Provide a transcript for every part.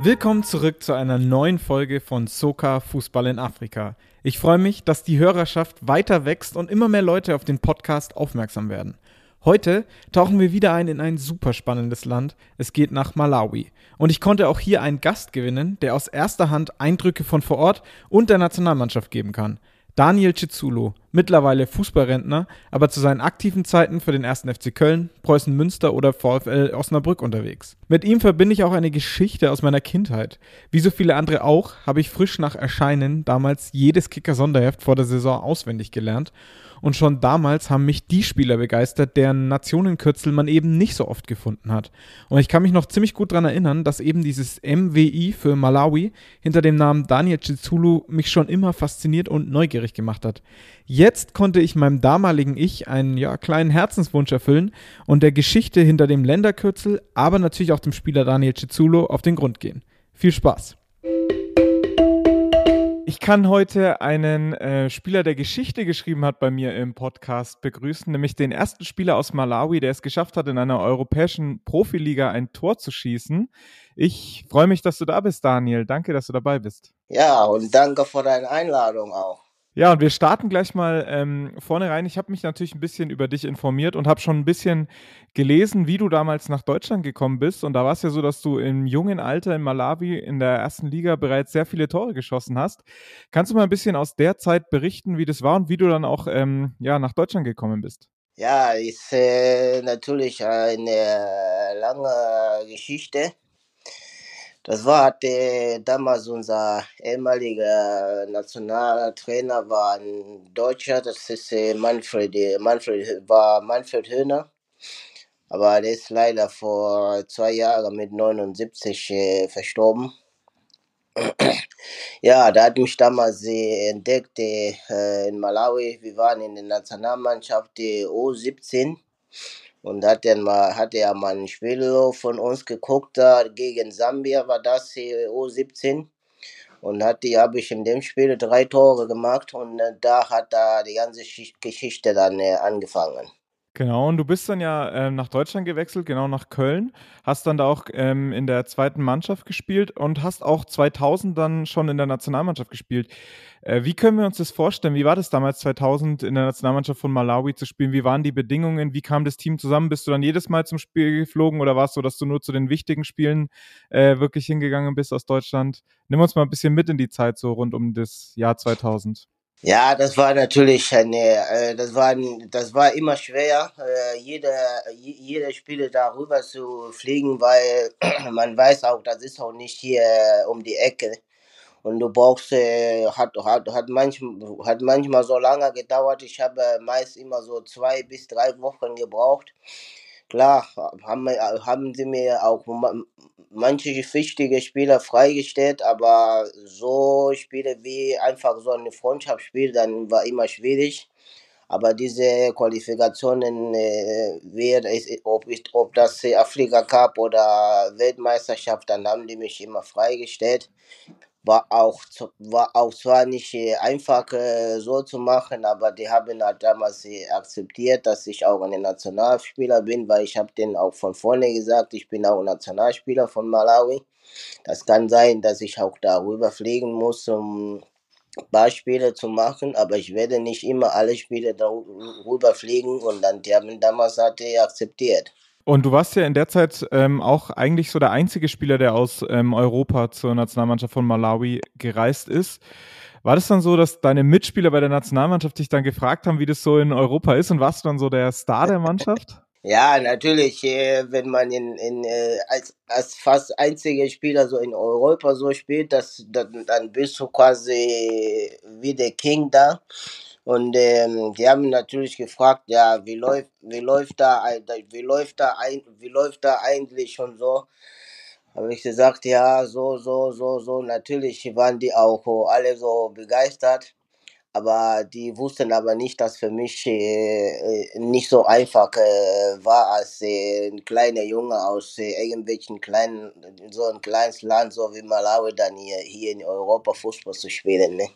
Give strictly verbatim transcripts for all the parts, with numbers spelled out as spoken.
Willkommen zurück zu einer neuen Folge von Soka Fußball in Afrika. Ich freue mich, dass die Hörerschaft weiter wächst und immer mehr Leute auf den Podcast aufmerksam werden. Heute tauchen wir wieder ein in ein super spannendes Land. Es geht nach Malawi. Und ich konnte auch hier einen Gast gewinnen, der aus erster Hand Eindrücke von vor Ort und der Nationalmannschaft geben kann. Daniel Chizulo, mittlerweile Fußballrentner, aber zu seinen aktiven Zeiten für den ersten F C Köln, Preußen Münster oder VfL Osnabrück unterwegs. Mit ihm verbinde ich auch eine Geschichte aus meiner Kindheit. Wie so viele andere auch, habe ich frisch nach Erscheinen damals jedes Kicker-Sonderheft vor der Saison auswendig gelernt. Und schon damals haben mich die Spieler begeistert, deren Nationenkürzel man eben nicht so oft gefunden hat. Und ich kann mich noch ziemlich gut daran erinnern, dass eben dieses M W I für Malawi hinter dem Namen Daniel Chizulo mich schon immer fasziniert und neugierig gemacht hat. Jetzt konnte ich meinem damaligen Ich einen ja, kleinen Herzenswunsch erfüllen und der Geschichte hinter dem Länderkürzel, aber natürlich auch dem Spieler Daniel Chizulo auf den Grund gehen. Viel Spaß! Ich kann heute einen äh, Spieler, der Geschichte geschrieben hat, bei mir im Podcast begrüßen, nämlich den ersten Spieler aus Malawi, der es geschafft hat, in einer europäischen Profiliga ein Tor zu schießen. Ich freue mich, dass du da bist, Daniel. Danke, dass du dabei bist. Ja, und danke für deine Einladung auch. Ja, und wir starten gleich mal ähm, vorne rein. Ich habe mich natürlich ein bisschen über dich informiert und habe schon ein bisschen gelesen, wie du damals nach Deutschland gekommen bist. Und da war es ja so, dass du im jungen Alter in Malawi in der ersten Liga bereits sehr viele Tore geschossen hast. Kannst du mal ein bisschen aus der Zeit berichten, wie das war und wie du dann auch ähm, ja, nach Deutschland gekommen bist? Ja, ist äh, natürlich eine lange Geschichte. Das war äh, damals unser ehemaliger Nationaltrainer war ein Deutscher, das ist äh, Manfred, Manfred war Manfred Höhner, aber der ist leider vor zwei Jahren mit neunundsiebzig äh, verstorben. Ja, der hat mich damals äh, entdeckt äh, in Malawi. Wir waren in der Nationalmannschaft äh, U siebzehn. Und hat dann mal, hat er mal ein Spiel von uns geguckt, da gegen Sambia war das U siebzehn. Und hat die habe ich in dem Spiel drei Tore gemacht und äh, da hat da die ganze Geschichte dann äh, angefangen. Genau, und du bist dann ja ähm, nach Deutschland gewechselt, genau nach Köln, hast dann da auch ähm, in der zweiten Mannschaft gespielt und hast auch zweitausend dann schon in der Nationalmannschaft gespielt. Äh, wie können wir uns das vorstellen? Wie war das damals zweitausend in der Nationalmannschaft von Malawi zu spielen? Wie waren die Bedingungen? Wie kam das Team zusammen? Bist du dann jedes Mal zum Spiel geflogen oder war es so, dass du nur zu den wichtigen Spielen äh, wirklich hingegangen bist aus Deutschland? Nimm uns mal ein bisschen mit in die Zeit so rund um das Jahr zweitausend. Ja, das war natürlich eine, äh, das war, das war immer schwer, äh, jeder, jeder Spieler darüber zu fliegen, weil man weiß auch, das ist auch nicht hier um die Ecke. Und du brauchst, äh, hat, hat, hat, manchmal, hat manchmal so lange gedauert. Ich habe meist immer so zwei bis drei Wochen gebraucht. Klar, haben, haben sie mir auch manche wichtige Spieler freigestellt, aber so Spiele wie einfach so ein Freundschaftsspiel, dann war immer schwierig. Aber diese Qualifikationen, äh, wird, ob, ob das Afrika Cup oder Weltmeisterschaft, dann haben die mich immer freigestellt. War auch, war auch zwar nicht äh, einfach äh, so zu machen, aber die haben halt damals äh, akzeptiert, dass ich auch ein Nationalspieler bin, weil ich habe denen auch von vorne gesagt, ich bin auch Nationalspieler von Malawi. Das kann sein, dass ich auch darüber fliegen muss, um ein paar Spiele zu machen, aber ich werde nicht immer alle Spiele darüber fliegen und dann die haben damals halt äh, akzeptiert. Und du warst ja in der Zeit ähm, auch eigentlich so der einzige Spieler, der aus ähm, Europa zur Nationalmannschaft von Malawi gereist ist. War das dann so, dass deine Mitspieler bei der Nationalmannschaft dich dann gefragt haben, wie das so in Europa ist? Und warst du dann so der Star der Mannschaft? Ja, natürlich, äh, wenn man in, in, äh, als, als fast einziger Spieler so in Europa so spielt, das, dann, dann bist du quasi wie der King da. Und ähm, die haben natürlich gefragt, ja, wie läuft, wie läuft da, wie läuft da ein, wie läuft da eigentlich und so. Habe ich gesagt, ja, so, so, so, so. Natürlich waren die auch alle so begeistert, aber die wussten aber nicht, dass für mich äh, nicht so einfach äh, war, als äh, ein kleiner Junge aus äh, irgendwelchen kleinen, so ein kleines Land, so wie Malawi, dann hier, hier in Europa Fußball zu spielen, ne?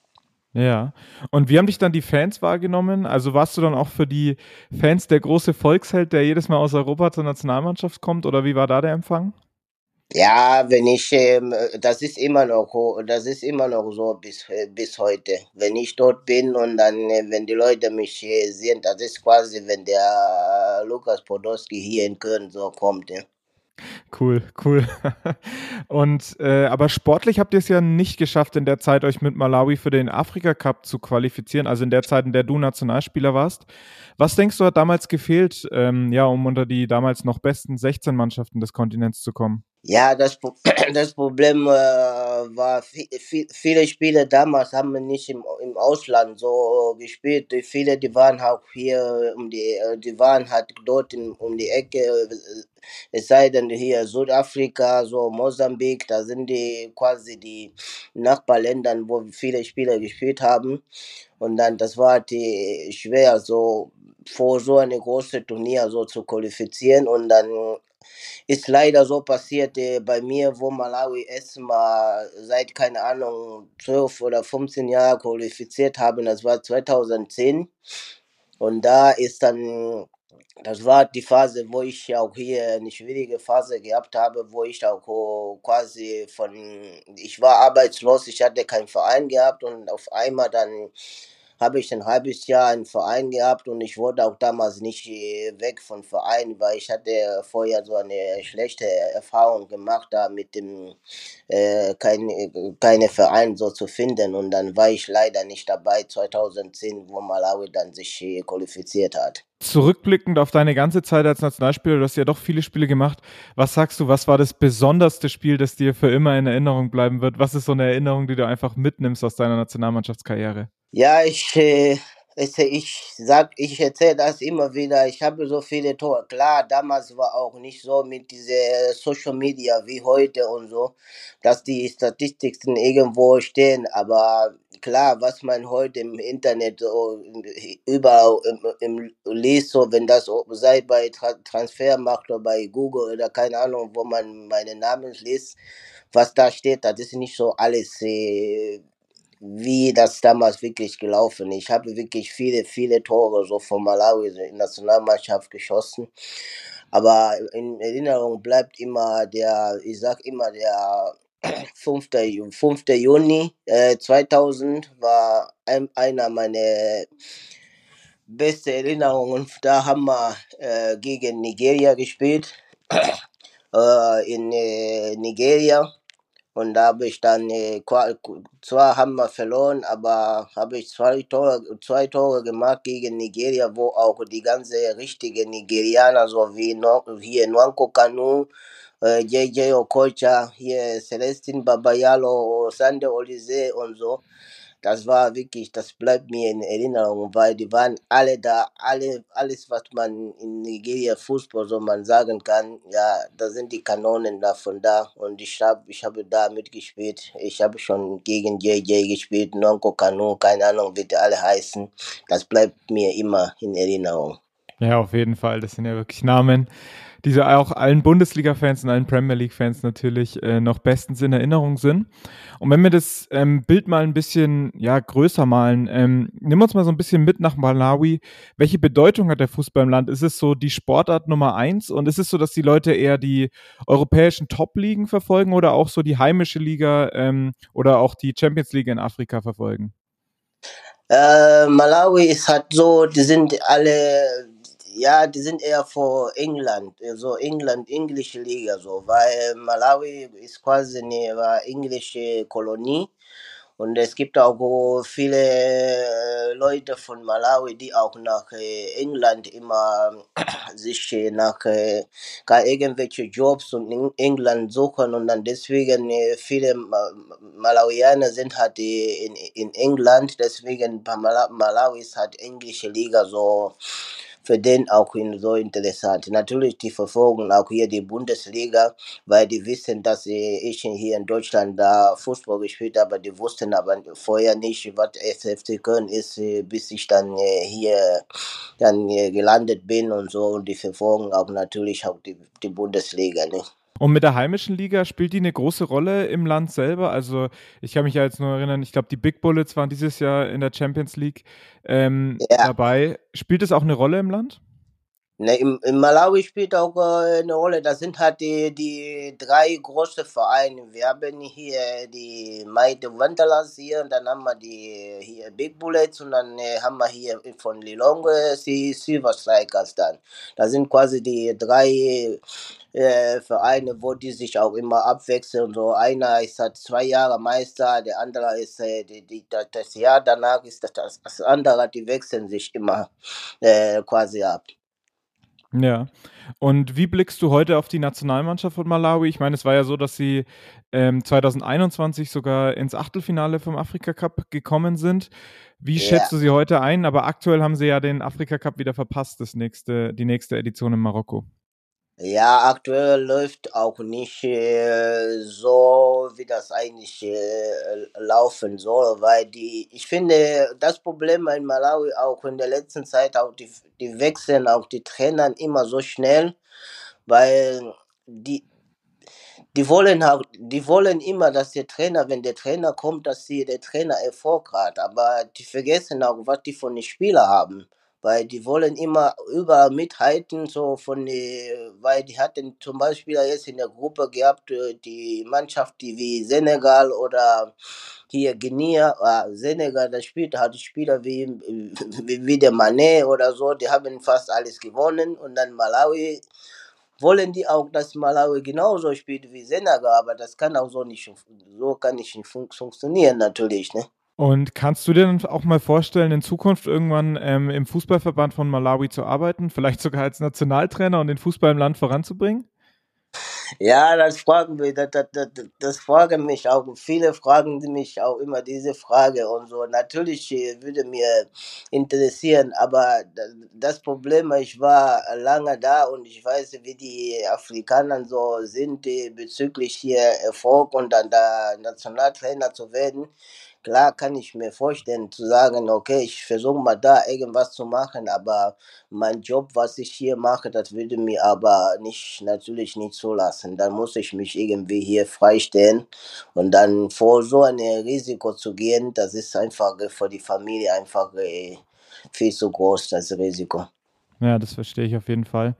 Ja. Und wie haben dich dann die Fans wahrgenommen? Also warst du dann auch für die Fans der große Volksheld, der jedes Mal aus Europa zur Nationalmannschaft kommt? Oder wie war da der Empfang? Ja, wenn ich, ähm, äh, das ist immer noch, ho- das ist immer noch so bis, äh, bis heute. Wenn ich dort bin und dann, äh, wenn die Leute mich äh, sehen, das ist quasi, wenn der äh, Lukas Podolski hier in Köln so kommt. Ja. Cool, cool. Und äh, aber sportlich habt ihr es ja nicht geschafft, in der Zeit euch mit Malawi für den Afrika Cup zu qualifizieren, also in der Zeit, in der du Nationalspieler warst. Was denkst du, hat damals gefehlt, ähm, ja, um unter die damals noch besten sechzehn Mannschaften des Kontinents zu kommen? Ja, das, Pro- das Problem äh, war, vi- vi- viele Spiele damals haben wir nicht im, im Ausland so gespielt. Die Viele, die waren auch hier um die, äh, die waren halt dort in, um die Ecke. äh, Es sei denn hier Südafrika, so Mosambik, da sind die quasi die Nachbarländer, wo viele Spieler gespielt haben. Und dann, das war die schwer, so vor so eine große Turnier so zu qualifizieren. Und dann ist leider so passiert äh, bei mir, wo Malawi erstmal seit, keine Ahnung, zwölf oder fünfzehn Jahren qualifiziert haben. Das war zweitausendzehn. Und da ist dann, das war die Phase, wo ich auch hier eine schwierige Phase gehabt habe, wo ich auch oh, quasi von, ich war arbeitslos, ich hatte keinen Verein gehabt und auf einmal dann habe ich ein halbes Jahr einen Verein gehabt und ich wurde auch damals nicht äh, weg von Verein, weil ich hatte vorher so eine schlechte Erfahrung gemacht, da mit dem äh, kein, keine Verein so zu finden und dann war ich leider nicht dabei zweitausendzehn, wo Malawi dann sich äh, qualifiziert hat. Zurückblickend auf deine ganze Zeit als Nationalspieler, du hast ja doch viele Spiele gemacht. Was sagst du, was war das besonderste Spiel, das dir für immer in Erinnerung bleiben wird? Was ist so eine Erinnerung, die du einfach mitnimmst aus deiner Nationalmannschaftskarriere? Ja, ich, äh, es- ich sag, ich erzähle das immer wieder. Ich habe so viele Tore. Klar, damals war auch nicht so mit diese Social Media wie heute und so, dass die Statistiken irgendwo stehen. Aber klar, was man heute im Internet so überall im, im liest, so wenn das sei bei Tra Transfermarkt oder bei Google oder keine Ahnung, wo man meinen Namen liest, was da steht, das ist nicht so alles. Äh, wie das damals wirklich gelaufen ist. Ich habe wirklich viele, viele Tore so von Malawi in der Nationalmannschaft geschossen. Aber in Erinnerung bleibt immer der, ich sag immer, der fünfte. fünfte Juni äh, zweitausend war ein, einer meiner besten Erinnerungen. Da haben wir äh, gegen Nigeria gespielt, äh, in äh, Nigeria. Und da habe ich dann, äh, zwar haben wir verloren, aber habe ich zwei Tore, zwei Tore gemacht gegen Nigeria, wo auch die ganze richtige Nigerianer, so wie no, hier Nwanko Kanu, äh, J J Okocha, hier Celestin Babayalo, Sande Olise und so. Das war wirklich, das bleibt mir in Erinnerung, weil die waren alle da, alle, alles, was man in Nigeria Fußball so man sagen kann, ja, da sind die Kanonen davon da und ich habe ich habe da mitgespielt. Ich habe schon gegen J J gespielt, Nonko Kanu, keine Ahnung, wie die alle heißen. Das bleibt mir immer in Erinnerung. Ja, auf jeden Fall. Das sind ja wirklich Namen, die so auch allen Bundesliga-Fans und allen Premier League-Fans natürlich äh, noch bestens in Erinnerung sind. Und wenn wir das ähm, Bild mal ein bisschen ja, größer malen, ähm, nimm uns mal so ein bisschen mit nach Malawi. Welche Bedeutung hat der Fußball im Land? Ist es so die Sportart Nummer eins und ist es so, dass die Leute eher die europäischen Top-Ligen verfolgen oder auch so die heimische Liga ähm, oder auch die Champions League in Afrika verfolgen? Äh, Malawi ist halt so, die sind alle, ja, die sind eher vor England, so England, englische Liga, so, weil Malawi ist quasi eine war englische Kolonie und es gibt auch so viele äh, Leute von Malawi, die auch nach äh, England immer sich äh, nach äh, gar irgendwelche Jobs und in England suchen und dann deswegen äh, viele Ma Malawianer sind halt äh, in, in England, deswegen bei Mala Malawi ist halt englische Liga so für den auch in, so interessant. Natürlich, die verfolgen auch hier die Bundesliga, weil die wissen, dass äh, ich hier in Deutschland da Fußball gespielt habe, die wussten aber vorher nicht, was S F C Köln ist, äh, bis ich dann äh, hier dann äh, gelandet bin und so. Und die verfolgen auch natürlich auch die, die Bundesliga. Ne? Und mit der heimischen Liga spielt die eine große Rolle im Land selber? Also ich kann mich ja jetzt nur erinnern, ich glaube, die Big Bullets waren dieses Jahr in der Champions League ähm, Ja, dabei. Spielt es auch eine Rolle im Land? Ne, im, in Malawi spielt auch äh, eine Rolle. Das sind halt die, die drei großen Vereine. Wir haben hier die Mighty Wanderers hier und dann haben wir die hier Big Bullets und dann äh, haben wir hier von Lilongwe die Silver Strikers dann. Das sind quasi die drei äh, Vereine, wo die sich auch immer abwechseln. So einer ist halt zwei Jahre Meister, der andere ist äh, die, die, das das Jahr danach ist das, das, das andere, die wechseln sich immer äh, quasi ab. Ja. Und wie blickst du heute auf die Nationalmannschaft von Malawi? Ich meine, es war ja so, dass sie ähm, zwanzig einundzwanzig sogar ins Achtelfinale vom Afrika Cup gekommen sind. Wie Ja. schätzt du sie heute ein? Aber aktuell haben sie ja den Afrika Cup wieder verpasst, das nächste, die nächste Edition in Marokko. Ja, aktuell läuft auch nicht äh, so, wie das eigentlich äh, laufen soll, weil die, ich finde, das Problem in Malawi auch in der letzten Zeit, auch die, die wechseln auch die Trainer immer so schnell, weil die, die wollen auch, die wollen immer, dass der Trainer, wenn der Trainer kommt, dass die, der Trainer Erfolg hat. Aber die vergessen auch, was die von den Spielern haben. Weil die wollen immer überall mithalten, so von die, weil die hatten zum Beispiel jetzt in der Gruppe gehabt, äh, die Mannschaft, die wie Senegal oder hier Guinea, äh, Senegal, da spielt hat Spieler wie, wie, wie der Mané oder so, die haben fast alles gewonnen und dann Malawi wollen die auch, dass Malawi genauso spielt wie Senegal, aber das kann auch so nicht, so kann nicht fun funktionieren natürlich, ne? Und kannst du dir dann auch mal vorstellen, in Zukunft irgendwann ähm, im Fußballverband von Malawi zu arbeiten, vielleicht sogar als Nationaltrainer und den Fußball im Land voranzubringen? Ja, das fragen wir, das, das, das, das fragen mich auch. Viele fragen mich auch immer diese Frage und so. Natürlich äh, würde mir interessieren, aber das Problem, ich war lange da und ich weiß, wie die Afrikaner so sind äh, bezüglich hier Erfolg und dann da Nationaltrainer zu werden. Klar kann ich mir vorstellen, zu sagen, okay, ich versuche mal da irgendwas zu machen, aber mein Job, was ich hier mache, das würde mir aber nicht, natürlich nicht zulassen. Dann muss ich mich irgendwie hier freistellen und dann vor so ein Risiko zu gehen, das ist einfach für die Familie einfach äh, viel zu groß, das Risiko. Ja, das verstehe ich auf jeden Fall.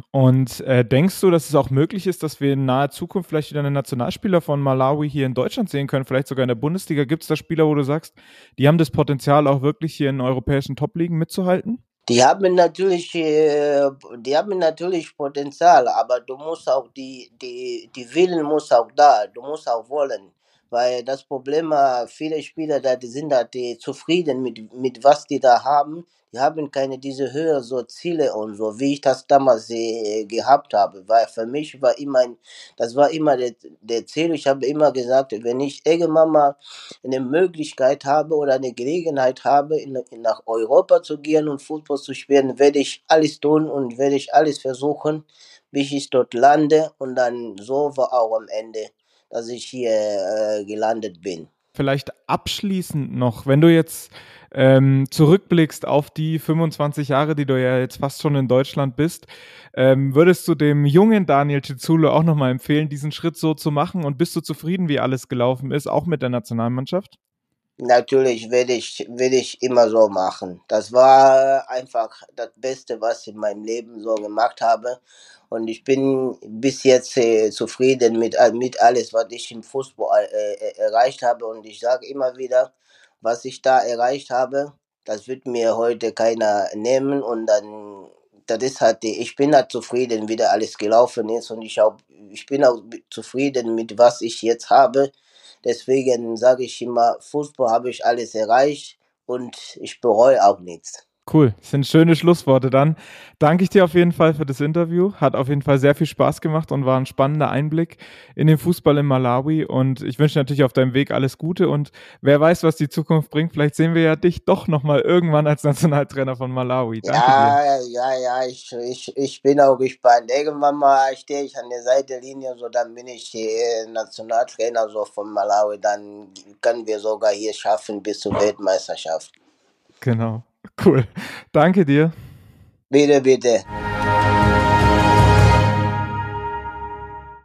Und äh, denkst du, dass es auch möglich ist, dass wir in naher Zukunft vielleicht wieder einen Nationalspieler von Malawi hier in Deutschland sehen können, vielleicht sogar in der Bundesliga? Gibt es da Spieler, wo du sagst, die haben das Potenzial, auch wirklich hier in europäischen Top-Ligen mitzuhalten? Die haben natürlich, äh, die haben natürlich Potenzial, aber du musst auch die, die, die Willen muss auch da, du musst auch wollen. Weil das Problem, äh, viele Spieler da, die sind da die zufrieden mit, mit was die da haben. Die haben keine diese Höhe, so Ziele und so, wie ich das damals äh, gehabt habe. Weil für mich war immer, ein, das war immer der, der Ziel. Ich habe immer gesagt, wenn ich irgendwann mal eine Möglichkeit habe oder eine Gelegenheit habe, in, in nach Europa zu gehen und Fußball zu spielen, werde ich alles tun und werde ich alles versuchen, bis ich dort lande. Und dann so war auch am Ende, dass ich hier äh, gelandet bin. Vielleicht abschließend noch, wenn du jetzt ähm, zurückblickst auf die fünfundzwanzig Jahre, die du ja jetzt fast schon in Deutschland bist, ähm, würdest du dem jungen Daniel Chizulo auch nochmal empfehlen, diesen Schritt so zu machen? Und bist du zufrieden, wie alles gelaufen ist, auch mit der Nationalmannschaft? Natürlich werde ich, werde ich immer so machen. Das war einfach das Beste, was ich in meinem Leben so gemacht habe. Und ich bin bis jetzt äh, zufrieden mit, all- mit alles, was ich im Fußball äh, äh, erreicht habe. Und ich sage immer wieder, was ich da erreicht habe, das wird mir heute keiner nehmen. Und dann, das ist halt, die- ich bin halt zufrieden, wie da alles gelaufen ist. Und ich, auch, ich bin auch zufrieden mit, was ich jetzt habe. Deswegen sage ich immer, Fußball habe ich alles erreicht und ich bereue auch nichts. Cool, das sind schöne Schlussworte dann. Danke ich dir auf jeden Fall für das Interview. Hat auf jeden Fall sehr viel Spaß gemacht und war ein spannender Einblick in den Fußball in Malawi. Und ich wünsche natürlich auf deinem Weg alles Gute. Und wer weiß, was die Zukunft bringt. Vielleicht sehen wir ja dich doch nochmal irgendwann als Nationaltrainer von Malawi. Danke dir. Ja, ja, ja, ich, ich, ich bin auch gespannt. Irgendwann mal stehe ich an der Seitenlinie, so dann bin ich äh, Nationaltrainer so von Malawi. Dann können wir sogar hier schaffen bis zur Weltmeisterschaft. Genau. Cool. Danke dir. Bitte, bitte.